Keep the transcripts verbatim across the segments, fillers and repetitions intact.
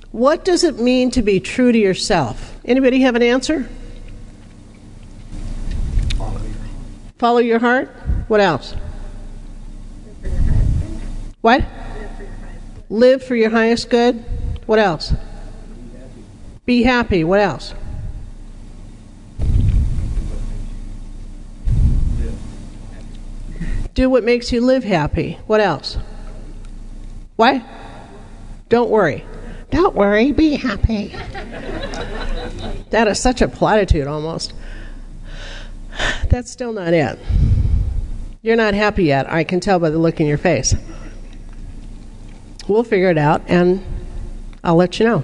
What does it mean to be true to yourself? Anybody have an answer? Follow your heart. Follow your heart? What else? What? Live for your highest good. What else? Be happy. What else? Do what makes you live happy. What else? What? Don't worry. Don't worry, be happy. That is such a platitude almost. That's still not it. You're not happy yet. I can tell by the look in your face. We'll figure it out, and I'll let you know.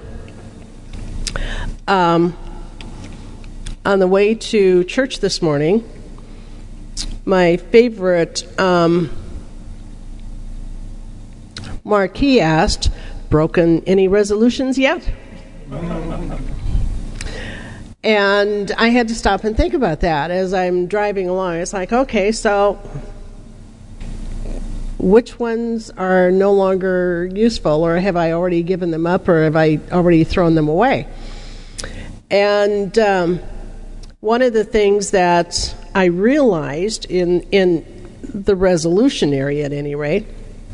Um, on the way to church this morning, my favorite um, marquee asked, broken any resolutions yet? And I had to stop and think about that as I'm driving along. It's like, okay, so which ones are no longer useful, or have I already given them up, or have I already thrown them away? And um, one of the things that I realized in in the resolution area, at any rate,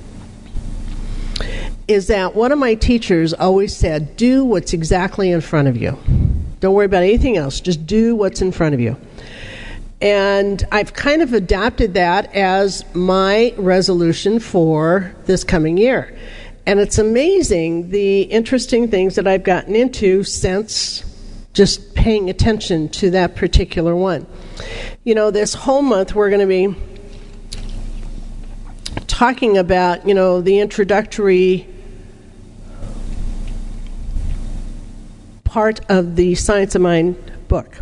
is that one of my teachers always said, do what's exactly in front of you. Don't worry about anything else. Just do what's in front of you. And I've kind of adopted that as my resolution for this coming year. And it's amazing the interesting things that I've gotten into since just paying attention to that particular one. You know, this whole month we're going to be talking about, you know, the introductory part of the Science of Mind book.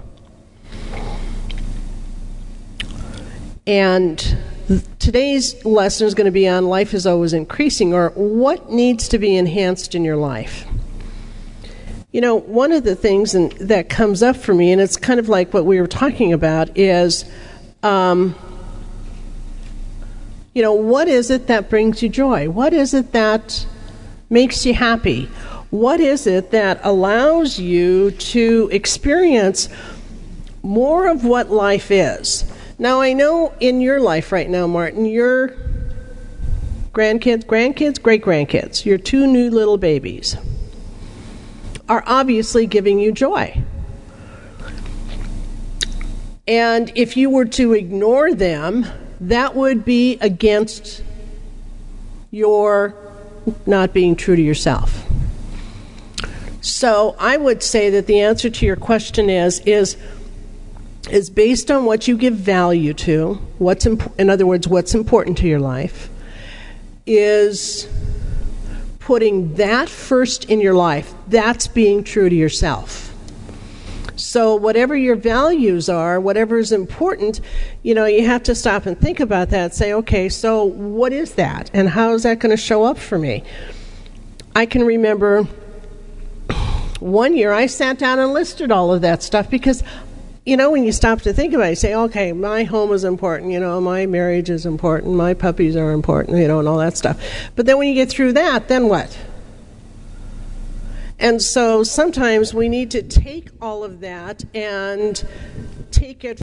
And th- today's lesson is going to be on life is always increasing, or what needs to be enhanced in your life. You know, one of the things in, that comes up for me, and it's kind of like what we were talking about, is, um, you know, what is it that brings you joy? What is it that makes you happy? What is it that allows you to experience more of what life is? Now, I know in your life right now, Martin, your grandkids, grandkids, great-grandkids, your two new little babies are obviously giving you joy. And if you were to ignore them, that would be against your not being true to yourself. So I would say that the answer to your question is is is based on what you give value to, what's imp- in other words, what's important to your life, is putting that first in your life. That's being true to yourself. So whatever your values are, whatever is important, you know, you have to stop and think about that and say, okay, so what is that? And how is that going to show up for me? I can remember one year I sat down and listed all of that stuff because, you know, when you stop to think about it, you say, okay, my home is important, you know, my marriage is important, my puppies are important, you know, and all that stuff. But then when you get through that, then what? And so sometimes we need to take all of that and take it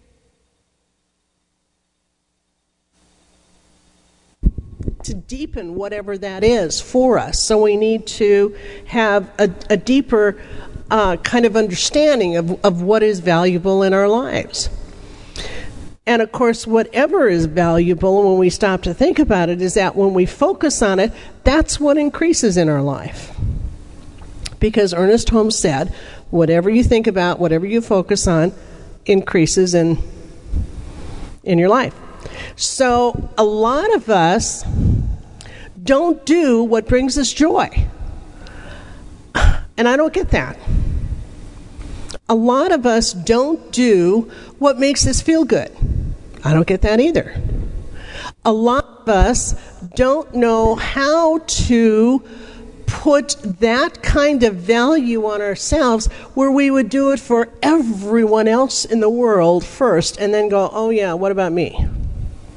to deepen whatever that is for us. So we need to have a, a deeper uh, kind of understanding of, of what is valuable in our lives. And of course, whatever is valuable, when we stop to think about it, is that when we focus on it, that's what increases in our life. Because Ernest Holmes said, whatever you think about, whatever you focus on, increases in, in your life. So a lot of us don't do what brings us joy. And I don't get that. A lot of us don't do what makes us feel good. I don't get that either. A lot of us don't know how to put that kind of value on ourselves where we would do it for everyone else in the world first and then go, oh yeah, what about me?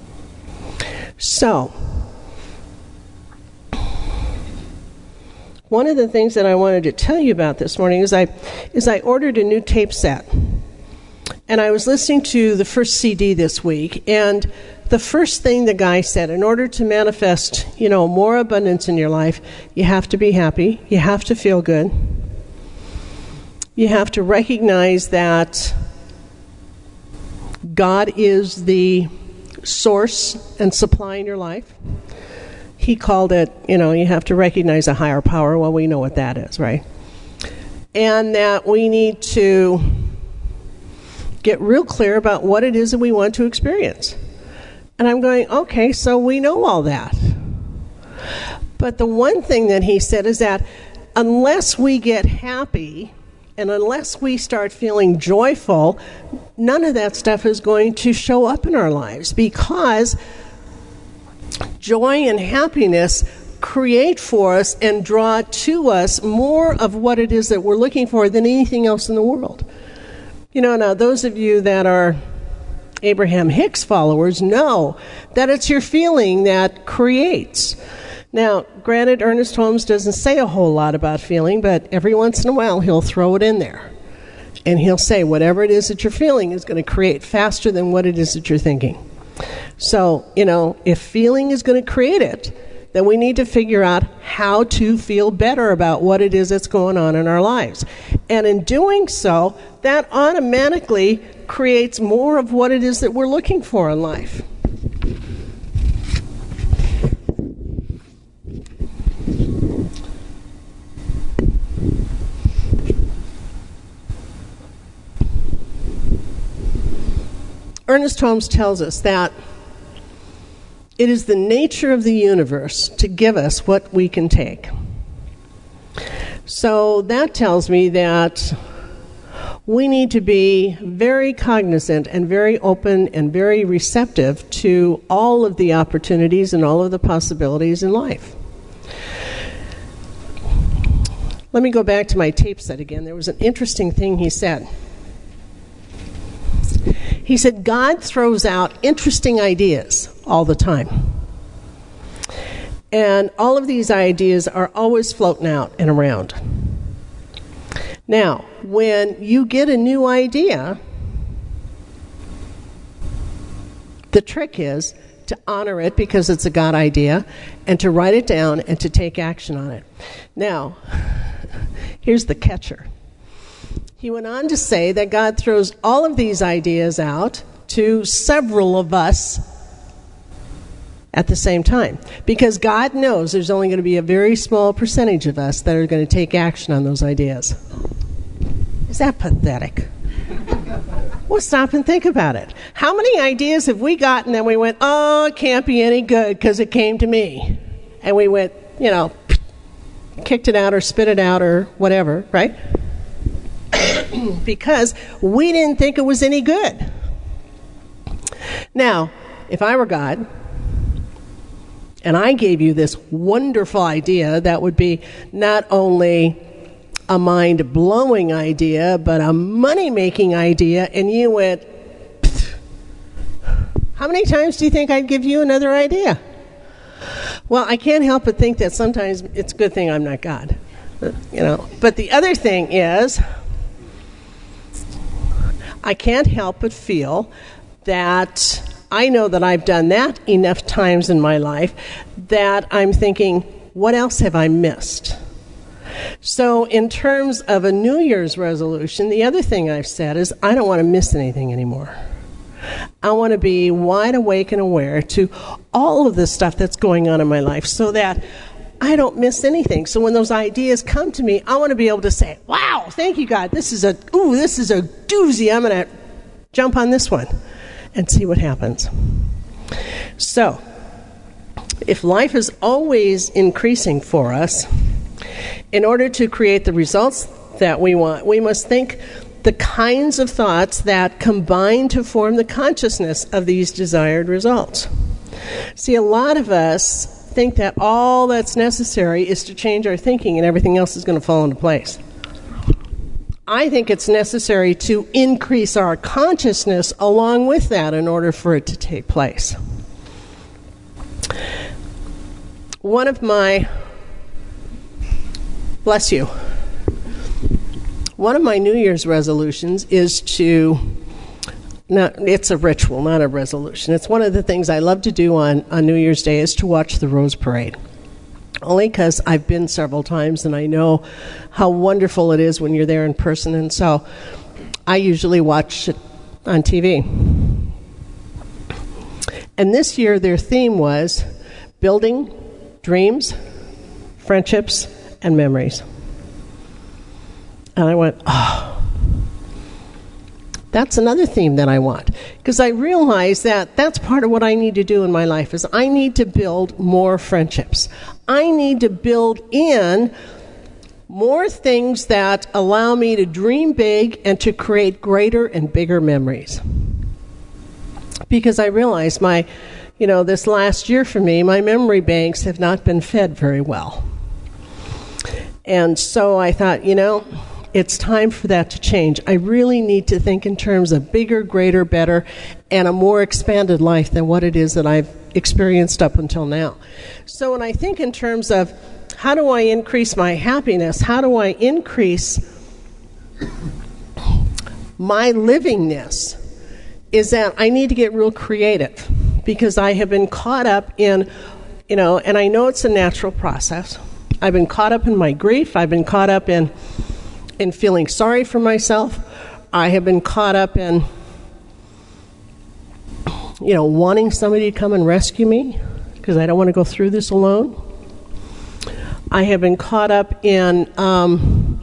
So, one of the things that I wanted to tell you about this morning is I, is I ordered a new tape set. And I was listening to the first C D this week, and the first thing the guy said, in order to manifest, you know, more abundance in your life, you have to be happy, you have to feel good, you have to recognize that God is the source and supply in your life. He called it, you know, you have to recognize a higher power. Well, we know what that is, right? And that we need to get real clear about what it is that we want to experience. And I'm going, okay, so we know all that. But the one thing that he said is that unless we get happy and unless we start feeling joyful, none of that stuff is going to show up in our lives, because joy and happiness create for us and draw to us more of what it is that we're looking for than anything else in the world. You know, now those of you that are Abraham Hicks followers know that it's your feeling that creates. Now, granted, Ernest Holmes doesn't say a whole lot about feeling, but every once in a while he'll throw it in there. And he'll say whatever it is that you're feeling is going to create faster than what it is that you're thinking. So, you know, if feeling is going to create it, then we need to figure out how to feel better about what it is that's going on in our lives. And in doing so, that automatically creates more of what it is that we're looking for in life. Ernest Holmes tells us that it is the nature of the universe to give us what we can take. So that tells me that we need to be very cognizant and very open and very receptive to all of the opportunities and all of the possibilities in life. Let me go back to my tape set again. There was an interesting thing he said. He said, God throws out interesting ideas all the time. And all of these ideas are always floating out and around. Now, when you get a new idea, the trick is to honor it because it's a God idea, and to write it down and to take action on it. Now, here's the catcher. He went on to say that God throws all of these ideas out to several of us at the same time, because God knows there's only going to be a very small percentage of us that are going to take action on those ideas. Is that pathetic? Well, stop and think about it. How many ideas have we gotten that we went, oh, it can't be any good because it came to me? And we went, you know, kicked it out or spit it out or whatever, right? Because we didn't think it was any good. Now, if I were God, and I gave you this wonderful idea that would be not only a mind-blowing idea, but a money-making idea, and you went, how many times do you think I'd give you another idea? Well, I can't help but think that sometimes it's a good thing I'm not God. You know. But the other thing is, I can't help but feel that I know that I've done that enough times in my life that I'm thinking, what else have I missed? So in terms of a New Year's resolution, the other thing I've said is I don't want to miss anything anymore. I want to be wide awake and aware to all of the stuff that's going on in my life so that I don't miss anything. So when those ideas come to me, I want to be able to say, wow, thank you, God. This is a, ooh, this is a doozy. I'm going to jump on this one and see what happens. So, if life is always increasing for us, in order to create the results that we want, we must think the kinds of thoughts that combine to form the consciousness of these desired results. See, a lot of us think that all that's necessary is to change our thinking and everything else is going to fall into place. I think it's necessary to increase our consciousness along with that in order for it to take place. One of my Bless you. One of my New Year's resolutions is to, not, it's a ritual, not a resolution. It's one of the things I love to do on, on New Year's Day is to watch the Rose Parade. Only because I've been several times and I know how wonderful it is when you're there in person. And so I usually watch it on T V. And this year their theme was building dreams, friendships, and memories. And I went, oh, that's another theme that I want. Because I realize that that's part of what I need to do in my life is I need to build more friendships. I need to build in more things that allow me to dream big and to create greater and bigger memories. Because I realize my, you know, this last year for me, my memory banks have not been fed very well. And so I thought, you know, it's time for that to change. I really need to think in terms of bigger, greater, better, and a more expanded life than what it is that I've experienced up until now. So when I think in terms of how do I increase my happiness, how do I increase my livingness, is that I need to get real creative because I have been caught up in, you know, and I know it's a natural process. I've been caught up in my grief. I've been caught up in in feeling sorry for myself. I have been caught up in, you know, wanting somebody to come and rescue me because I don't want to go through this alone. I have been caught up in um,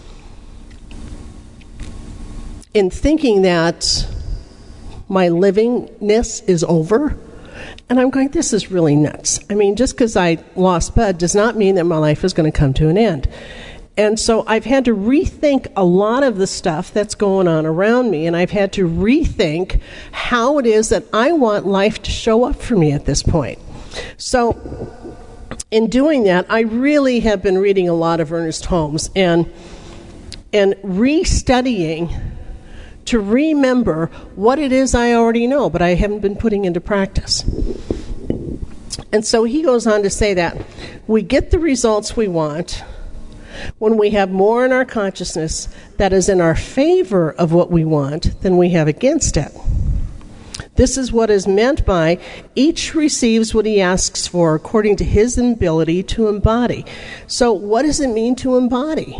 in thinking that my livingness is over. And I'm going, this is really nuts. I mean, just because I lost Bud does not mean that my life is going to come to an end. And so I've had to rethink a lot of the stuff that's going on around me, and I've had to rethink how it is that I want life to show up for me at this point. So in doing that, I really have been reading a lot of Ernest Holmes and and restudying to remember what it is I already know, but I haven't been putting into practice. And so he goes on to say that we get the results we want when we have more in our consciousness that is in our favor of what we want than we have against it. This is what is meant by each receives what he asks for according to his ability to embody. So what does it mean to embody?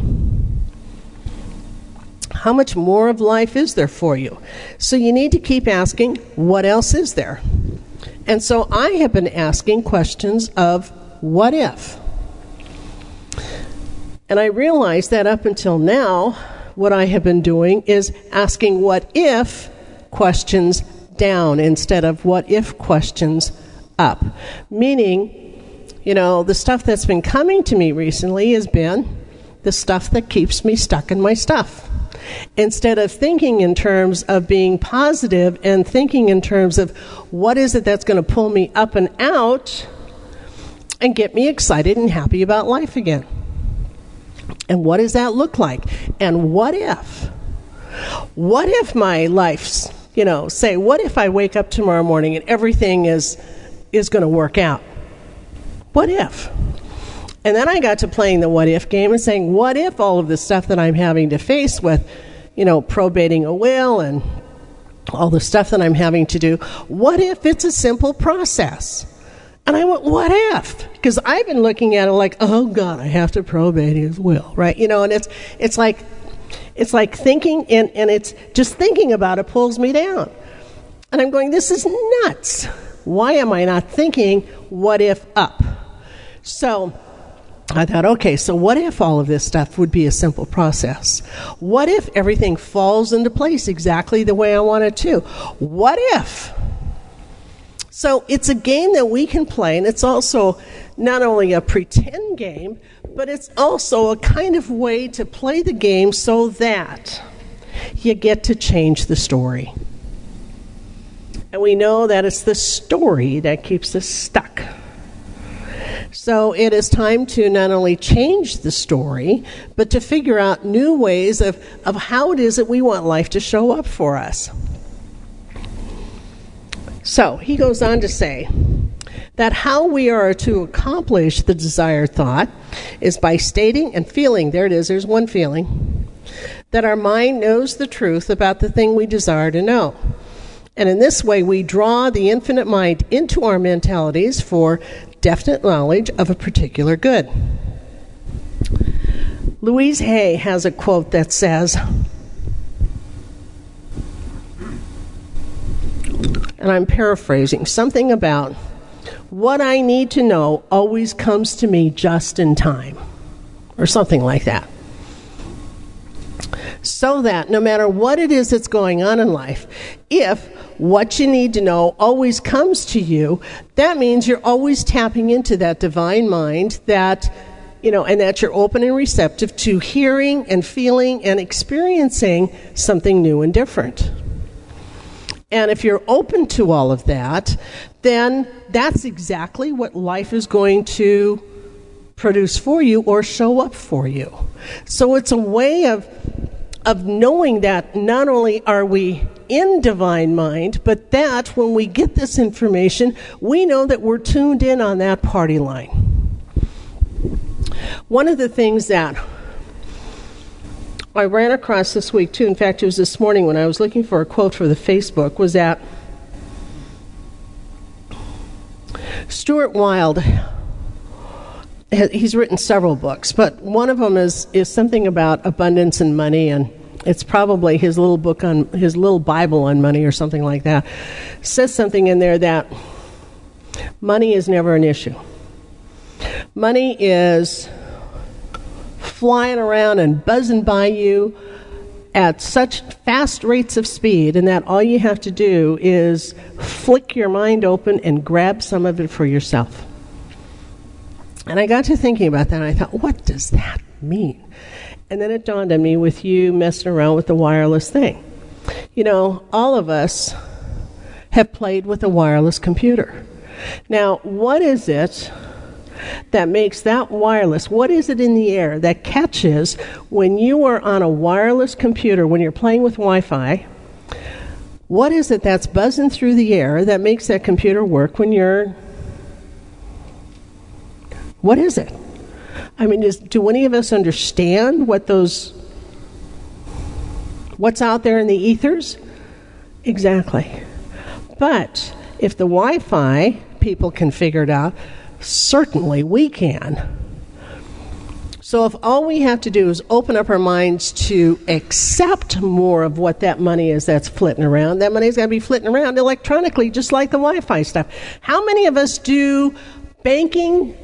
How much more of life is there for you? So you need to keep asking, what else is there? And so I have been asking questions of what if? And I realize that up until now, what I have been doing is asking what if questions down instead of what if questions up. Meaning, you know, the stuff that's been coming to me recently has been the stuff that keeps me stuck in my stuff. Instead of thinking in terms of being positive and thinking in terms of what is it that's going to pull me up and out and get me excited and happy about life again. And what does that look like? And what if? What if my life's, you know, say, what if I wake up tomorrow morning and everything is is going to work out? What if? And then I got to playing the what if game and saying, what if all of the stuff that I'm having to face with, you know, probating a will and all the stuff that I'm having to do, what if it's a simple process? And I went, what if? Because I've been looking at it like, oh God, I have to probate his will, right? You know, and it's it's like it's like thinking, and, and it's just thinking about it pulls me down. And I'm going, this is nuts. Why am I not thinking what if up? So I thought, okay, so what if all of this stuff would be a simple process? What if everything falls into place exactly the way I want it to? What if? So it's a game that we can play, and it's also not only a pretend game, but it's also a kind of way to play the game so that you get to change the story. And we know that it's the story that keeps us stuck. So it is time to not only change the story, but to figure out new ways of, of how it is that we want life to show up for us. So he goes on to say, that how we are to accomplish the desired thought is by stating and feeling, there it is, there's one feeling, that our mind knows the truth about the thing we desire to know. And in this way, we draw the infinite mind into our mentalities for definite knowledge of a particular good. Louise Hay has a quote that says, and I'm paraphrasing, something about, what I need to know always comes to me just in time, or something like that. So that no matter what it is that's going on in life, if what you need to know always comes to you, that means you're always tapping into that divine mind, that, you know, and that you're open and receptive to hearing and feeling and experiencing something new and different. And if you're open to all of that, then that's exactly what life is going to produce for you or show up for you. So it's a way of of knowing that not only are we in divine mind, but that when we get this information, we know that we're tuned in on that party line. One of the things that I ran across this week too, in fact it was this morning when I was looking for a quote for the Facebook, was that Stuart Wilde, he's written several books, but one of them is, is something about abundance and money, and it's probably his little book on, his little Bible on money or something like that. It says something in there that money is never an issue. Money is flying around and buzzing by you at such fast rates of speed, and that all you have to do is flick your mind open and grab some of it for yourself. And I got to thinking about that, and I thought, what does that mean? And then it dawned on me with you messing around with the wireless thing. You know, all of us have played with a wireless computer. Now, what is it that makes that wireless, what is it in the air that catches when you are on a wireless computer, when you're playing with Wi-Fi? What is it that's buzzing through the air that makes that computer work when you're... What is it? I mean, is, do any of us understand what those, what's out there in the ethers? Exactly. But if the Wi-Fi people can figure it out, certainly we can. So if all we have to do is open up our minds to accept more of what that money is that's flitting around, that money's going to be flitting around electronically, just like the Wi-Fi stuff. How many of us do banking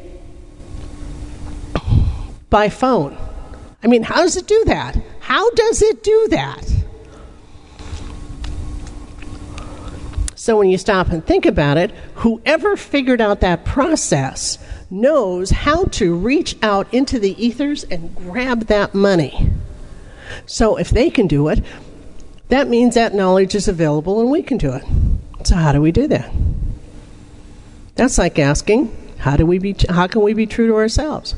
by phone? I mean, how does it do that? How does it do that? So when you stop and think about it, whoever figured out that process knows how to reach out into the ethers and grab that money. So if they can do it, that means that knowledge is available and we can do it. So how do we do that? That's like asking, how do we be? How can we be true to ourselves?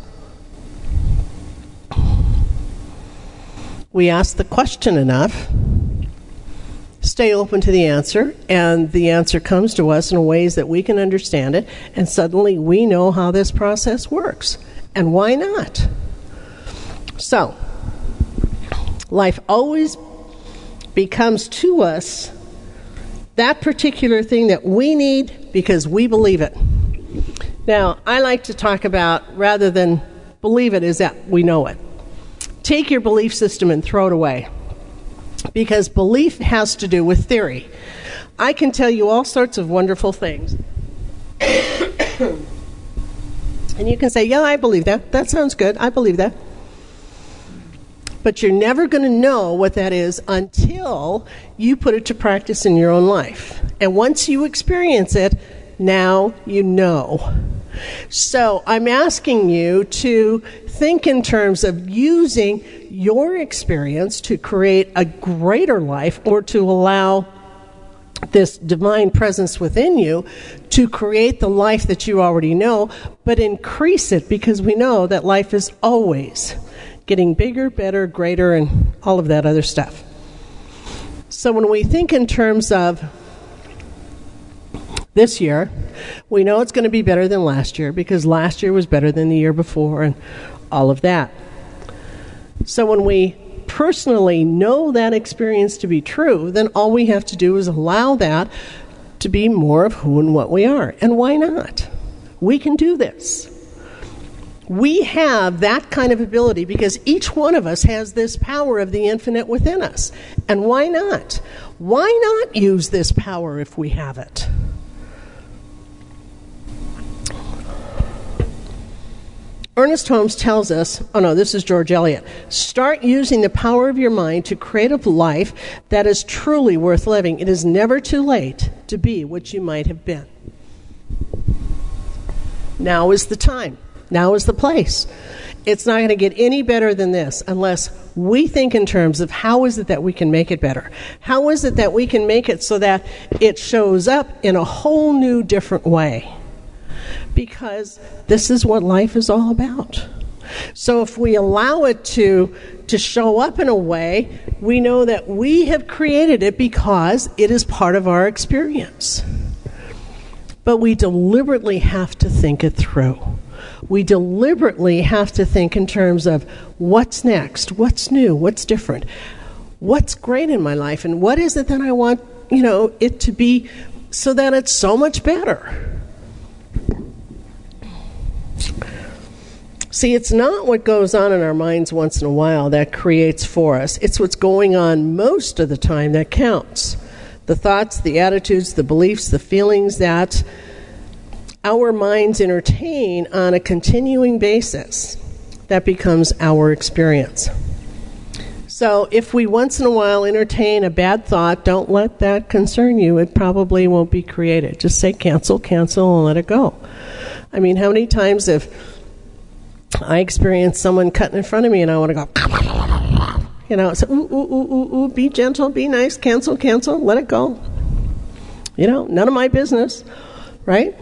We ask the question enough, stay open to the answer, and the answer comes to us in ways that we can understand it, and suddenly we know how this process works. And why not? So, life always becomes to us that particular thing that we need because we believe it. Now, I like to talk about, rather than believe it, is that we know it. Take your belief system and throw it away. Because belief has to do with theory. I can tell you all sorts of wonderful things. And you can say, yeah, I believe that. That sounds good. I believe that. But you're never going to know what that is until you put it to practice in your own life. And once you experience it, now you know. So I'm asking you to think in terms of using your experience to create a greater life, or to allow this divine presence within you to create the life that you already know, but increase it, because we know that life is always getting bigger, better, greater, and all of that other stuff. So when we think in terms of this year. We know it's going to be better than last year because last year was better than the year before and all of that. So when we personally know that experience to be true, then all we have to do is allow that to be more of who and what we are. And why not? We can do this. We have that kind of ability because each one of us has this power of the infinite within us. And why not? Why not use this power if we have it? Ernest Holmes tells us, oh no, this is George Eliot, start using the power of your mind to create a life that is truly worth living. It is never too late to be what you might have been. Now is the time. Now is the place. It's not going to get any better than this unless we think in terms of how is it that we can make it better? How is it that we can make it so that it shows up in a whole new, different way? Because this is what life is all about. So if we allow it to, to show up in a way, we know that we have created it because it is part of our experience. But we deliberately have to think it through. We deliberately have to think in terms of what's next, what's new, what's different, what's great in my life, and what is it that I want, you know, it to be so that it's so much better. See, it's not what goes on in our minds once in a while that creates for us. It's what's going on most of the time that counts. The thoughts, the attitudes, the beliefs, the feelings that our minds entertain on a continuing basis, that becomes our experience. So if we once in a while entertain a bad thought, don't let that concern you. It probably won't be created. Just say cancel, cancel, and let it go. I mean, how many times have I experienced someone cutting in front of me and I want to go, you know, so ooh, ooh, ooh, ooh, ooh, be gentle, be nice, cancel, cancel, let it go. You know, none of my business, right?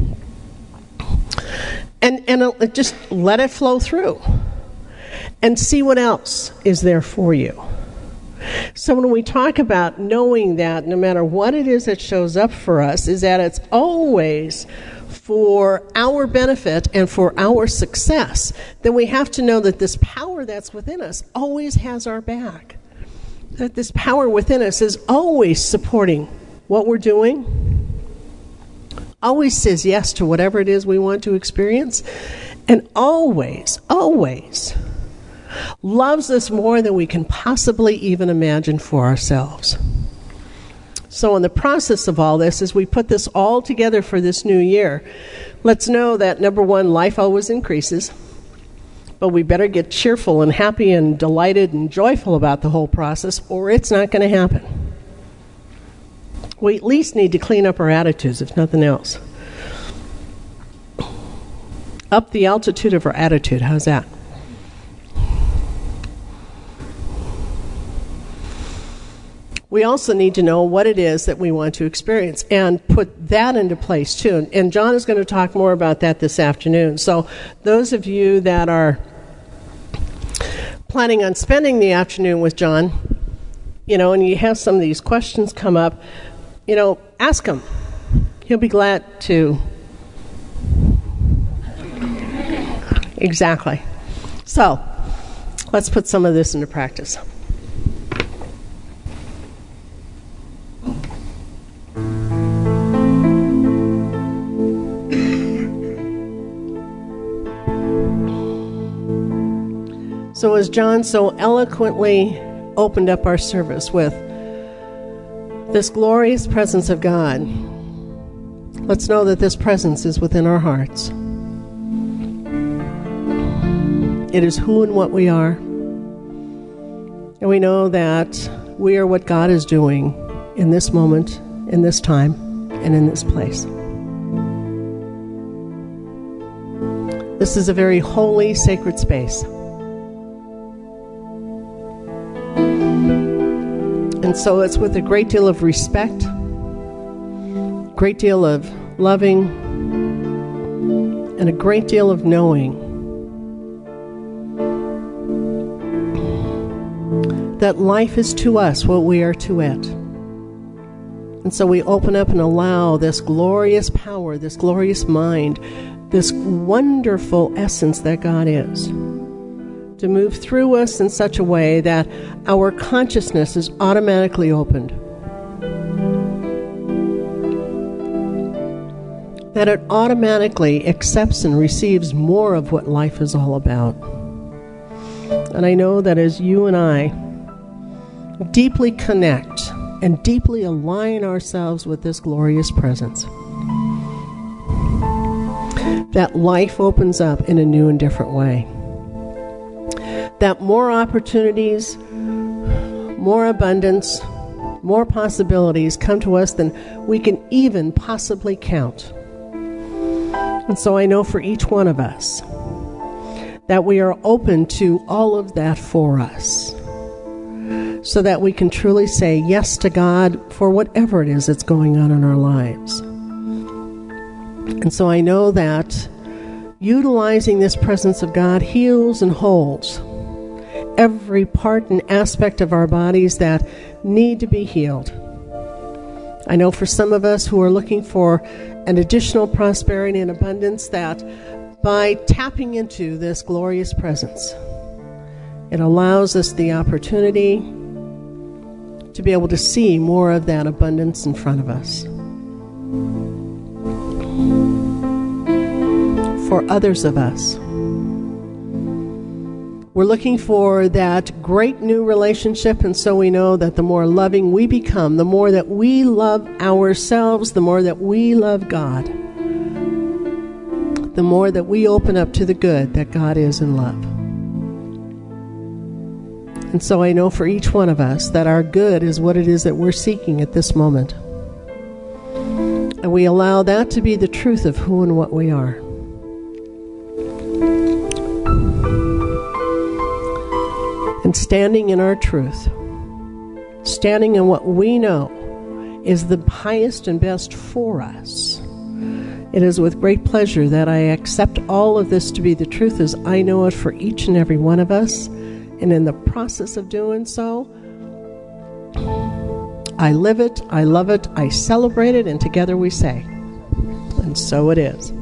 And and just let it flow through and see what else is there for you. So when we talk about knowing that no matter what it is that shows up for us, is that it's always for our benefit and for our success, then we have to know that this power that's within us always has our back. That this power within us is always supporting what we're doing, always says yes to whatever it is we want to experience, and always, always loves us more than we can possibly even imagine for ourselves. So in the process of all this, as we put this all together for this new year, let's know that, number one, life always increases, but we better get cheerful and happy and delighted and joyful about the whole process, or it's not going to happen. We at least need to clean up our attitudes, if nothing else. Up the altitude of our attitude. How's that? We also need to know what it is that we want to experience and put that into place too. And John is going to talk more about that this afternoon. So those of you that are planning on spending the afternoon with John, you know, and you have some of these questions come up, you know, ask him. He'll be glad to. Exactly. So, let's put some of this into practice. So as John so eloquently opened up our service with this glorious presence of God, let's know that this presence is within our hearts. It is who and what we are. And we know that we are what God is doing in this moment, in this time, and in this place. This is a very holy, sacred space. And so it's with a great deal of respect, great deal of loving, and a great deal of knowing that life is to us what we are to it. And so we open up and allow this glorious power, this glorious mind, this wonderful essence that God is, to move through us in such a way that our consciousness is automatically opened. That it automatically accepts and receives more of what life is all about. And I know that as you and I deeply connect and deeply align ourselves with this glorious presence, that life opens up in a new and different way. That more opportunities, more abundance, more possibilities come to us than we can even possibly count. And so I know for each one of us that we are open to all of that for us, so that we can truly say yes to God for whatever it is that's going on in our lives. And so I know that utilizing this presence of God heals and holds every part and aspect of our bodies that need to be healed. I know for some of us who are looking for an additional prosperity and abundance, that by tapping into this glorious presence, it allows us the opportunity to be able to see more of that abundance in front of us. For others of us, we're looking for that great new relationship, and so we know that the more loving we become, the more that we love ourselves, the more that we love God, the more that we open up to the good that God is in love. And so I know for each one of us that our good is what it is that we're seeking at this moment. And we allow that to be the truth of who and what we are. And standing in our truth, standing in what we know is the highest and best for us, it is with great pleasure that I accept all of this to be the truth as I know it for each and every one of us. And in the process of doing so, I live it, I love it, I celebrate it, and together we say, and so it is.